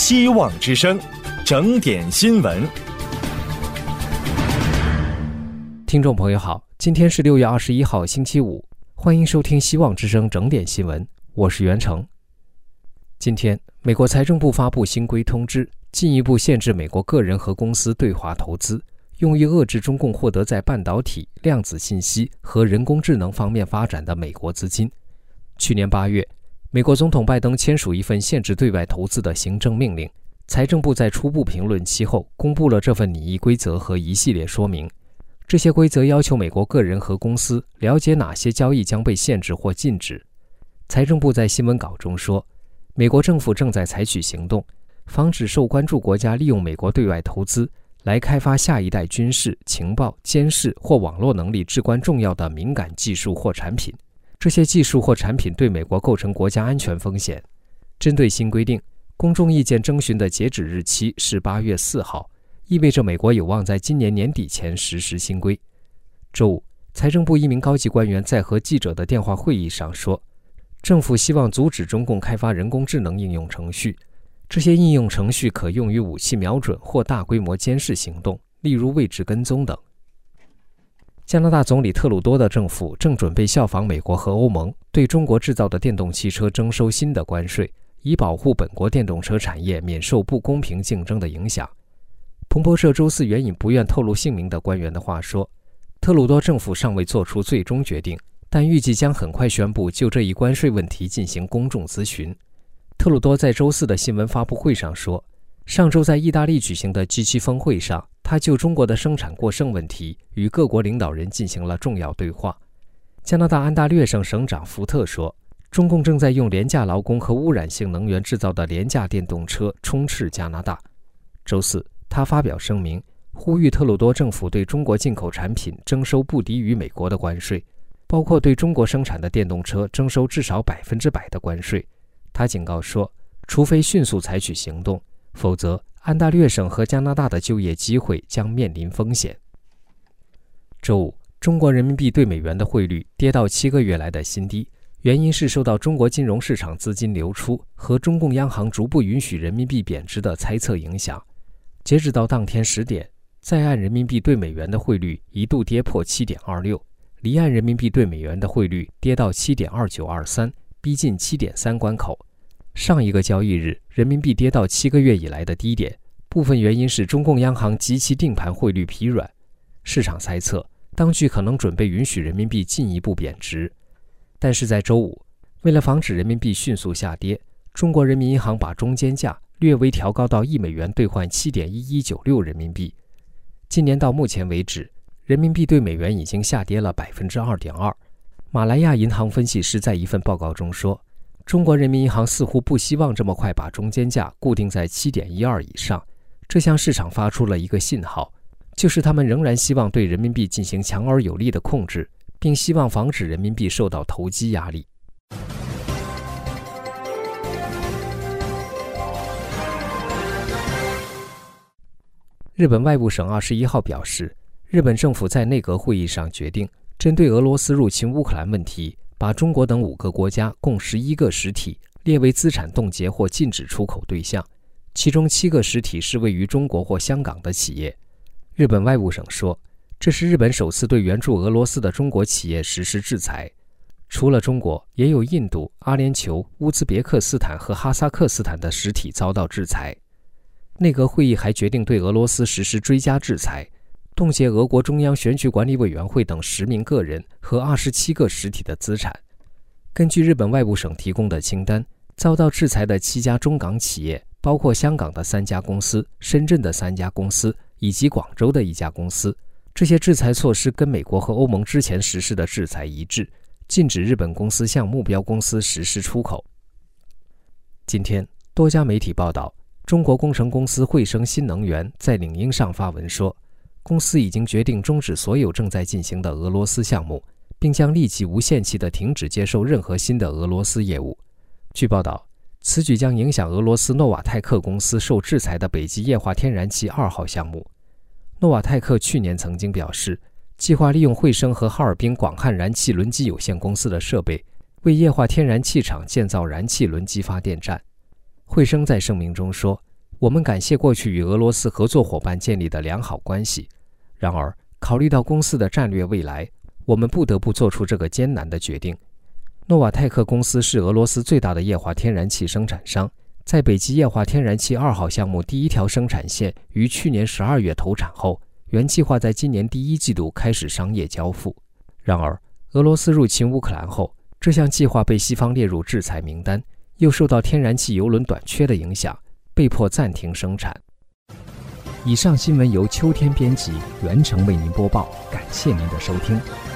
希望之声，整点新闻。 听众朋友好，今天是6月21号星期五，欢迎收听希望之声整点新闻，我是袁成。今天美国财政部发布新规通知，进一步限制美国个人和公司对华投资，用于遏制中共获得在半导体、量子信息和人工智能方面发展的美国资金。去年8月，美国总统拜登签署一份限制对外投资的行政命令，财政部在初步评论期后公布了这份拟议规则和一系列说明。这些规则要求美国个人和公司了解哪些交易将被限制或禁止。财政部在新闻稿中说，美国政府正在采取行动，防止受关注国家利用美国对外投资来开发下一代军事、情报、监视或网络能力至关重要的敏感技术或产品。这些技术或产品对美国构成国家安全风险。针对新规定，公众意见征询的截止日期是8月4号，意味着美国有望在今年年底前实施新规。周五，财政部一名高级官员在和记者的电话会议上说，政府希望阻止中共开发人工智能应用程序，这些应用程序可用于武器瞄准或大规模监视行动，例如位置跟踪等。加拿大总理特鲁多的政府正准备效仿美国和欧盟，对中国制造的电动汽车征收新的关税，以保护本国电动车产业免受不公平竞争的影响。彭博社周四援引不愿透露姓名的官员的话说，特鲁多政府尚未做出最终决定，但预计将很快宣布就这一关税问题进行公众咨询。特鲁多在周四的新闻发布会上说，上周在意大利举行的 G7 峰会上，他就中国的生产过剩问题与各国领导人进行了重要对话。加拿大安大略省省长福特说，中共正在用廉价劳工和污染性能源制造的廉价电动车充斥加拿大。周四，他发表声明，呼吁特鲁多政府对中国进口产品征收不低于美国的关税，包括对中国生产的电动车征收至少100%的关税。他警告说，除非迅速采取行动，否则安大略省和加拿大的就业机会将面临风险。周五，中国人民币对美元的汇率跌到7个月来的新低，原因是受到中国金融市场资金流出和中共央行逐步允许人民币贬值的猜测影响。截止到当天10点，在岸人民币对美元的汇率一度跌破 7.26， 离岸人民币对美元的汇率跌到 7.2923， 逼近 7.3 关口。上一个交易日，人民币跌到7个月以来的低点，部分原因是中共央行及其定盘汇率疲软。市场猜测，当局可能准备允许人民币进一步贬值。但是在周五，为了防止人民币迅速下跌，中国人民银行把中间价略微调高到1美元兑换 7.1196 人民币。今年到目前为止，人民币对美元已经下跌了 2.2%。马来亚银行分析师在一份报告中说，中国人民银行似乎不希望这么快把中间价固定在 7.12 以上，这向市场发出了一个信号，就是他们仍然希望对人民币进行强而有力的控制，并希望防止人民币受到投机压力。日本外务省21号表示，日本政府在内阁会议上决定，针对俄罗斯入侵乌克兰问题，把中国等5个国家共11个实体列为资产冻结或禁止出口对象，其中7个实体是位于中国或香港的企业。日本外务省说，这是日本首次对援助俄罗斯的中国企业实施制裁。除了中国，也有印度、阿联酋、乌兹别克斯坦和哈萨克斯坦的实体遭到制裁。内阁会议还决定对俄罗斯实施追加制裁，冻结俄国中央选举管理委员会等10名个人和27个实体的资产。根据日本外务省提供的清单，遭到制裁的7家中港企业包括香港的3家公司、深圳的3家公司以及广州的1家公司。这些制裁措施跟美国和欧盟之前实施的制裁一致，禁止日本公司向目标公司实施出口。今天，多家媒体报道，中国工程公司汇生新能源在领英上发文说，公司已经决定终止所有正在进行的俄罗斯项目，并将立即无限期地停止接受任何新的俄罗斯业务。据报道，此举将影响俄罗斯诺瓦泰克公司受制裁的北极液化天然气2号项目。诺瓦泰克去年曾经表示，计划利用汇生和哈尔滨广汉燃气轮机有限公司的设备，为液化天然气厂建造燃气轮机发电站。汇生在声明中说， 我们感谢过去与俄罗斯合作伙伴建立的良好关系，然而考虑到公司的战略未来，我们不得不做出这个艰难的决定。诺瓦泰克公司是俄罗斯最大的液化天然气生产商，在北极液化天然气2号项目第一条生产线于去年12月投产后，原计划在今年第1季度开始商业交付。然而，俄罗斯入侵乌克兰后，这项计划被西方列入制裁名单，又受到天然气油轮短缺的影响，被迫暂停生产。以上新闻由秋天编辑，袁成为您播报，感谢您的收听。